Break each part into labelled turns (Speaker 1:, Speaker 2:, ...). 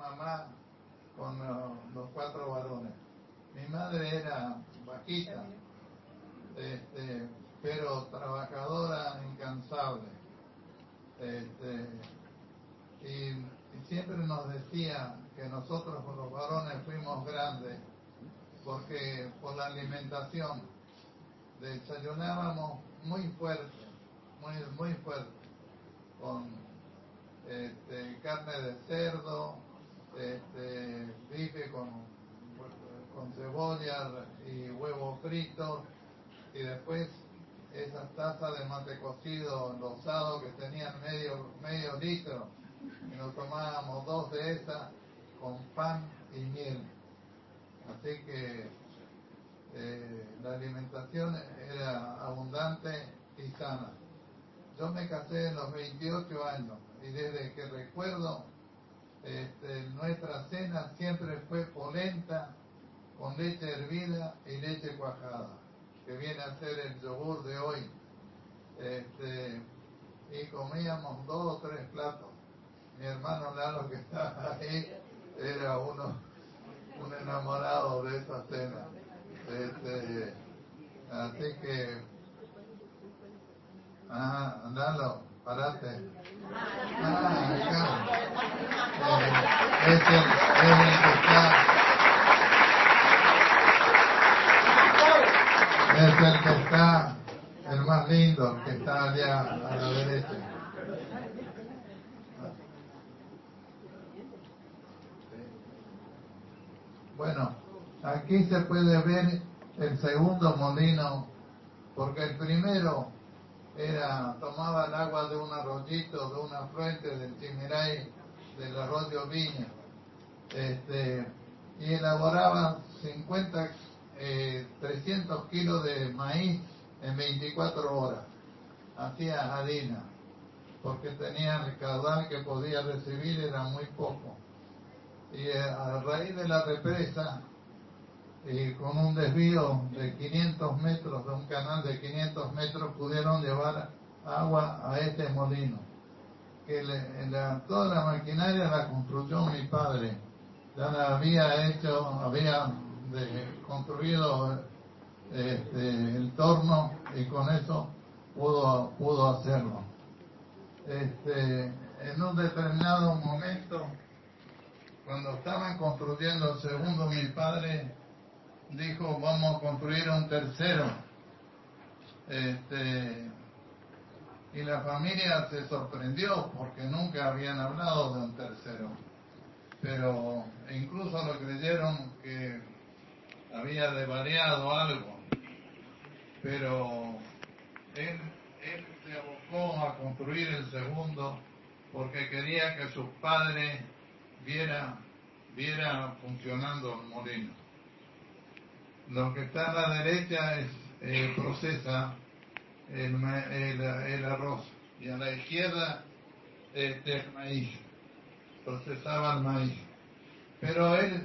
Speaker 1: mamá con los 4 varones. Mi madre era bajita, pero trabajadora, incansable. Y siempre nos decía que nosotros los varones fuimos grandes porque por la alimentación desayunábamos muy fuerte, muy fuerte, con carne de cerdo, bife con cebolla y huevos fritos, y después esas tazas de mate cocido enlosado que tenían medio litro, y nos tomábamos 2 de esas con pan y miel. Así que la alimentación era abundante y sana. Yo me casé en los 28 años y desde que recuerdo nuestra cena siempre fue polenta con leche hervida y leche cuajada, que viene a ser el yogur de hoy. Y comíamos 2 o 3 platos. Mi hermano Lalo, que está ahí, era un enamorado de esa cena. Así que, Lalo, parate. Acá. Es el que está. Es el que está, el más lindo, el que está allá a la derecha. Bueno, aquí se puede ver el segundo molino, porque el primero tomaba el agua de un arroyito, de una fuente del Chimiray, del arroyo Viña, y elaboraba 300 kilos de maíz en 24 horas. Hacía harina, porque tenía el caudal que podía recibir, era muy poco. Y a raíz de la represa, y con un desvío de 500 metros, de un canal de 500 metros, pudieron llevar agua a este molino. Que toda la maquinaria la construyó mi padre. Ya la había construido el torno, y con eso pudo hacerlo. En un determinado momento, cuando estaban construyendo el segundo, mi padre dijo: vamos a construir un tercero. Y la familia se sorprendió porque nunca habían hablado de un tercero, pero incluso lo creyeron que había desvariado algo. Pero él se abocó a construir el segundo porque quería que sus padres viera funcionando el molino. Lo que está a la derecha procesa el arroz, y a la izquierda el maíz, procesaba el maíz. Pero él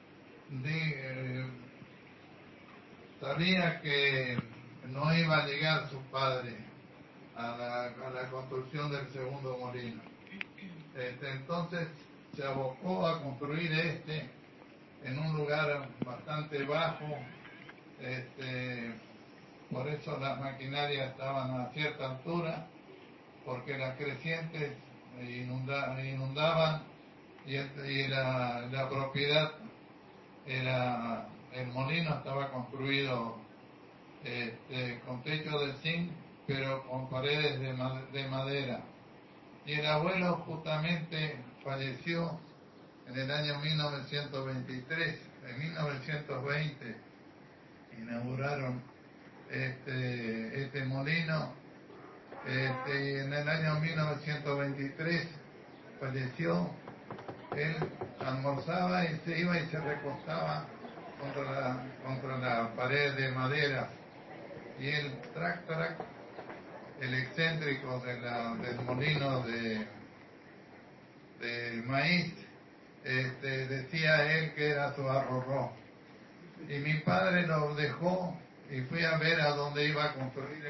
Speaker 1: sabía que no iba a llegar su padre a la construcción del segundo molino. Entonces se abocó a construir en un lugar bastante bajo. Por eso las maquinarias estaban a cierta altura, porque las crecientes inundaban, y la propiedad el molino estaba construido con techo de zinc, pero con paredes de madera. Y el abuelo justamente falleció en el año 1923. En 1920 inauguraron este molino, y en el año 1923 falleció. Él almorzaba y se iba y se recostaba contra la pared de madera, y el track, el excéntrico del molino de maíz, decía él que era su arrorró. Y mi padre lo dejó y fui a ver a dónde iba a construir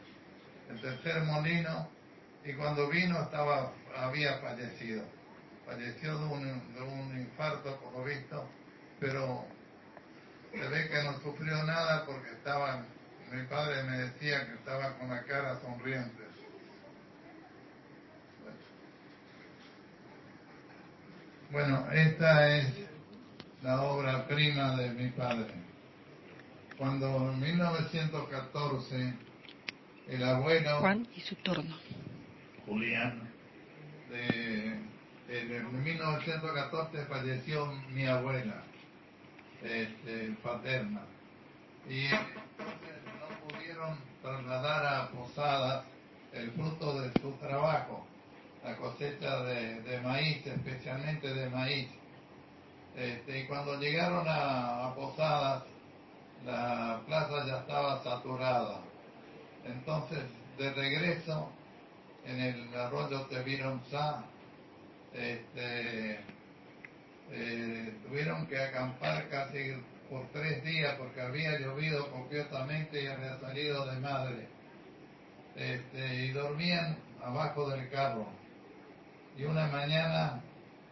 Speaker 1: el tercer molino, y cuando vino había fallecido falleció de un infarto por lo visto, pero se ve que no sufrió nada porque mi padre me decía que estaba con la cara sonriente. Bueno, esta es la obra prima de mi padre. Cuando en 1914 el abuelo
Speaker 2: Juan y su turno.
Speaker 1: Julián, en 1914 falleció mi abuela paterna, y entonces no pudieron trasladar a Posadas el fruto de su trabajo, la cosecha de maíz, especialmente de maíz. Y cuando llegaron a Posadas, la plaza ya estaba saturada. Entonces, de regreso, en el arroyo Tevironzá, tuvieron que acampar casi por 3 días porque había llovido copiosamente y había salido de madre. Y dormían abajo del carro. Y una mañana,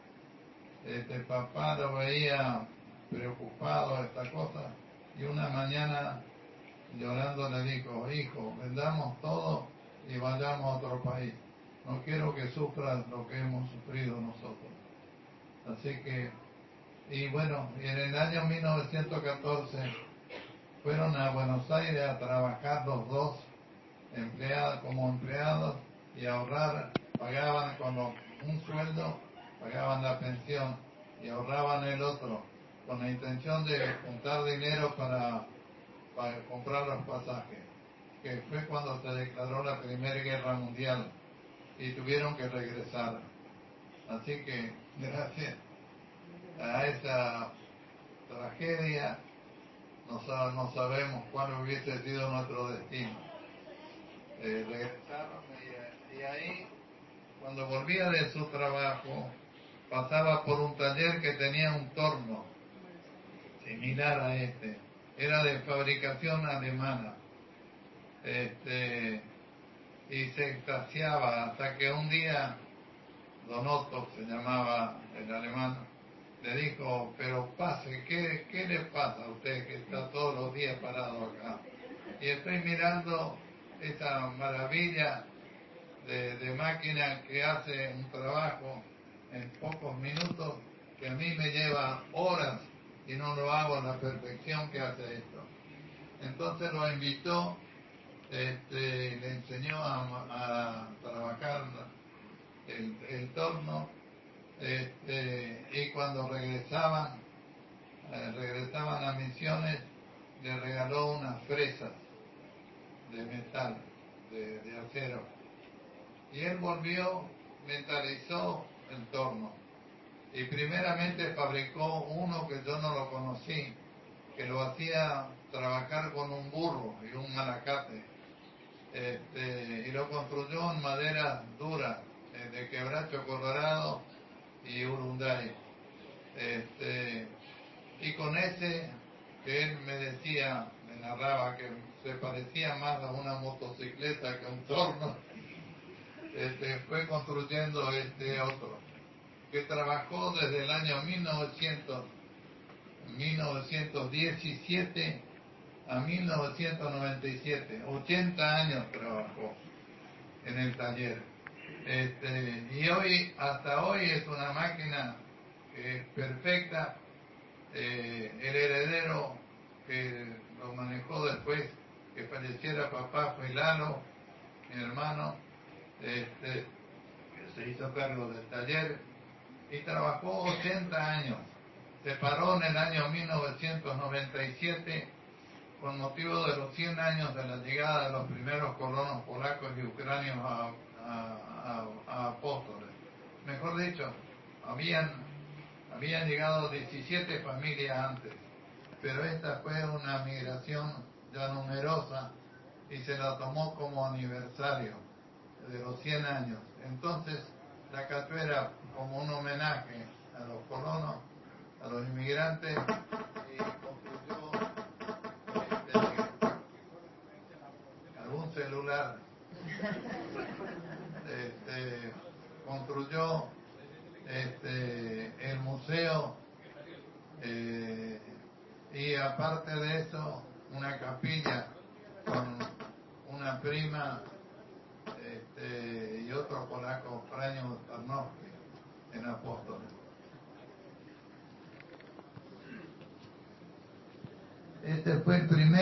Speaker 1: papá lo veía preocupado, esta cosa, y una mañana llorando le dijo: hijo, vendamos todo y vayamos a otro país. No quiero que sufras lo que hemos sufrido nosotros. Así que, y bueno, y en el año 1914 fueron a Buenos Aires a trabajar los dos como empleados y ahorrar, pagaban como un sueldo, pagaban la pensión y ahorraban el otro, con la intención de juntar dinero para comprar los pasajes, que fue cuando se declaró la Primera Guerra Mundial y tuvieron que regresar. Así que gracias a esa tragedia no sabemos cuál hubiese sido nuestro destino. Regresaron y ahí, cuando volvía de su trabajo, pasaba por un taller que tenía un torno similar a este. Era de fabricación alemana. Y se extasiaba hasta que un día Don Otto, se llamaba el alemán, le dijo: pero pase, ¿qué le pasa a usted que está todos los días parado acá? Y estoy mirando esa maravilla de máquina que hace un trabajo en pocos minutos que a mí me lleva horas y no lo hago a la perfección que hace esto. Entonces lo invitó, le enseñó a trabajar el torno, y cuando regresaban a Misiones, le regaló unas fresas de metal, de acero. Y él volvió, mentalizó el torno. Y primeramente fabricó uno que yo no lo conocí, que lo hacía trabajar con un burro y un malacate. Y lo construyó en madera dura, de quebracho colorado y urunday. Y con ese, que él me decía, me narraba que se parecía más a una motocicleta que a un torno, fue construyendo este otro, que trabajó desde el año 1917 a 1997, 80 años trabajó en el taller. Y hoy, hasta hoy, es una máquina perfecta. El heredero que lo manejó después que falleciera papá fue Lalo, mi hermano, que se hizo cargo del taller y trabajó 80 años. Se paró en el año 1997 con motivo de los 100 años de la llegada de los primeros colonos polacos y ucranios a Apóstoles. Mejor dicho, habían llegado 17 familias antes, pero esta fue una migración ya numerosa y se la tomó como aniversario de los 100 años. Entonces, la cachuera como un homenaje a los colonos, a los inmigrantes, y construyó algún celular, construyó el museo, y aparte de eso una capilla con una prima y otro polaco, Franio Tarnowski, en Apóstoles. Este fue el primer